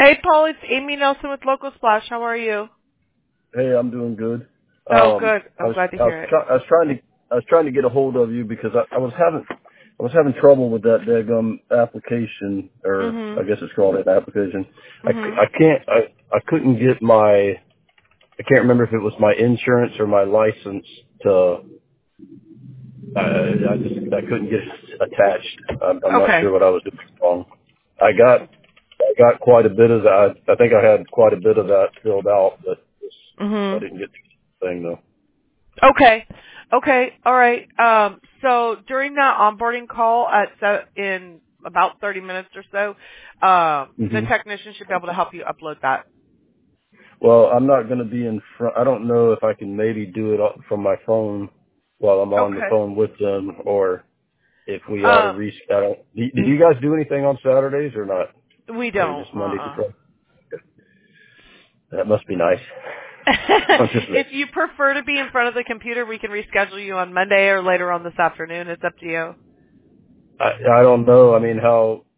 Hey, Paul, it's Amy Nelson with Local Splash. How are you? Hey, I'm doing good. Oh, good. I'm glad to hear it. I was trying to get a hold of you because I was having trouble with that daggum application, or I guess it's called an application. I couldn't get I can't remember if it was my insurance or my license to. I couldn't get it attached. I'm not Okay. sure what I was doing wrong. I got quite a bit of that. I think I had quite a bit of that filled out, but I didn't get the thing though. Okay. Okay. All right. So during that onboarding call in about 30 minutes or so, the hmm technician should be able to help you upload that. Well, I'm not going to be in front. I don't know if I can maybe do it from my phone while I'm on the Okay. phone with them, or if we ought to reschedule. Do you guys do anything on Saturdays or not? We Or don't. just Monday to Friday? That must be nice. I'm just, If you prefer to be in front of the computer, we can reschedule you on Monday or later on this afternoon. It's up to you. I don't know. I mean,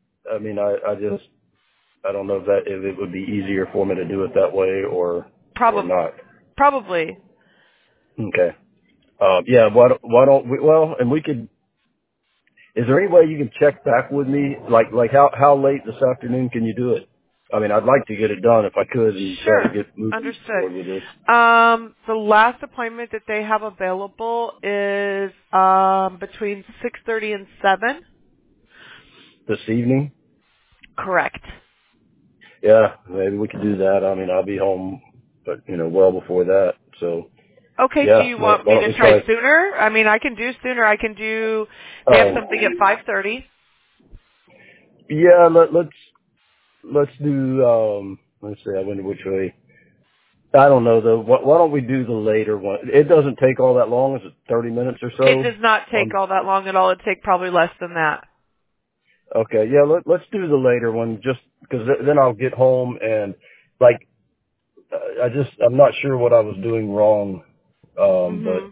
I don't know if it would be easier for me to do it that way or not. Probably. Okay. Yeah. Why don't we? Well, and we could. Is there any way you can check back with me? Like how late this afternoon can you do it? I mean, I'd like to get it done if I could and try to Sure. get moving Understood. forward with this. The last appointment that they have available is between 6:30 and 7. This evening? Correct. Yeah, maybe we could do that. I mean, I'll be home, but well before that. So Okay, do yeah, you why want me don't to we try try? sooner? I mean, I can do sooner. They have something at 5:30. Yeah, let's do. Let's see. I wonder which way. I don't know though. Why don't we do the later one? It doesn't take all that long. Is it 30 minutes or It so? does not take all that long at all. It'd take probably less than that. Okay, yeah, let's do the later one just because then I'll get home and like I'm not sure what I was doing wrong, Mhm.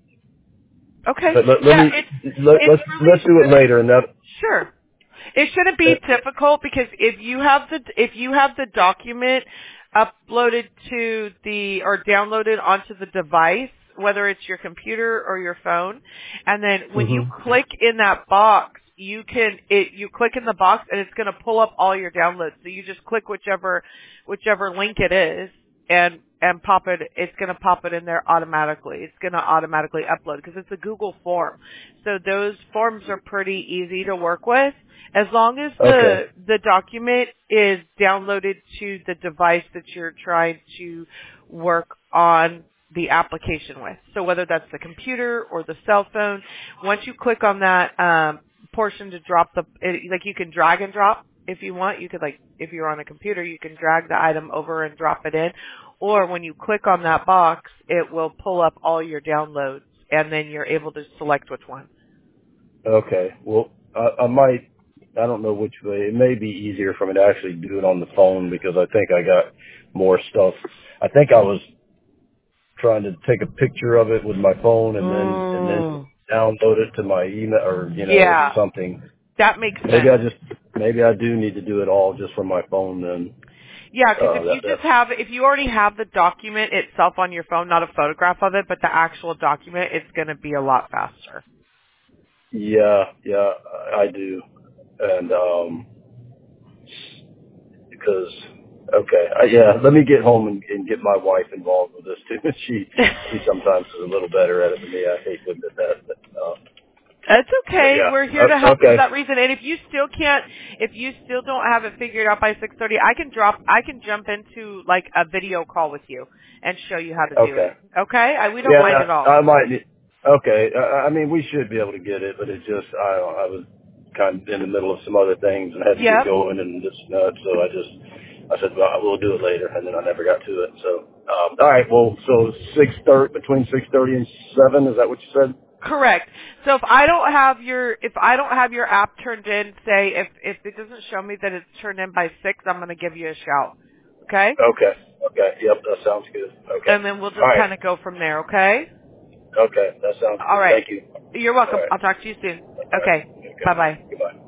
Okay. but let Yeah, me it's really let's do it later and that. sure. It shouldn't be difficult because if you have the document uploaded to the or downloaded onto the device, whether it's your computer or your phone, and then when you hmm click in that box, you click in the box and it's going to pull up all your downloads. So you just click whichever link it is and pop it. It's going to pop it in there automatically. It's going to automatically upload because it's a Google form. So those forms are pretty easy to work with. As long as Okay. the document is downloaded to the device that you're trying to work on the application with. So whether that's the computer or the cell phone, once you click on that portion to drop like you can drag and drop if you want. You could if you're on a computer, you can drag the item over and drop it in. Or when you click on that box, it will pull up all your downloads and then you're able to select which one. Okay. Well, I might. I don't know which way. It may be easier for me to actually do it on the phone because I think I got more stuff. I think I was trying to take a picture of it with my phone and then download it to my email or Yeah, something. that makes Maybe sense. I do need to do it all just from my phone then. Yeah, because That if you already have the document itself on your phone, not a photograph of it, but the actual document, it's going to be a lot faster. yeah, I do. And because okay, yeah, let me get home and get my wife involved with this too. She sometimes is a little better at it than me. I hate to admit that, That's but okay. We're yeah, here to help you for okay, that reason. And if you still don't have it figured out by 6:30, I can jump into like a video call with you and show you how to do okay, it. Okay? We don't mind yeah, at all. I might. Okay, I mean we should be able to get it, but it's just I was kind of in the middle of some other things and had to get Yep. going and this and that, so I said, well, we'll do it later, and then I never got to it. So, all right, well, so 6:30 between 6:30 and 7, is that what you said? Correct. So if I don't have your app turned in, say if it doesn't show me that it's turned in by 6, I'm going to give you a shout. Okay? Okay. Okay. Yep. That sounds good. Okay. And then we'll All just right. kind of go from there, okay? Okay. That sounds All good. right. Thank you. You're All welcome. right. I'll talk to you soon. All right. Okay. Okay. Bye-bye. Goodbye.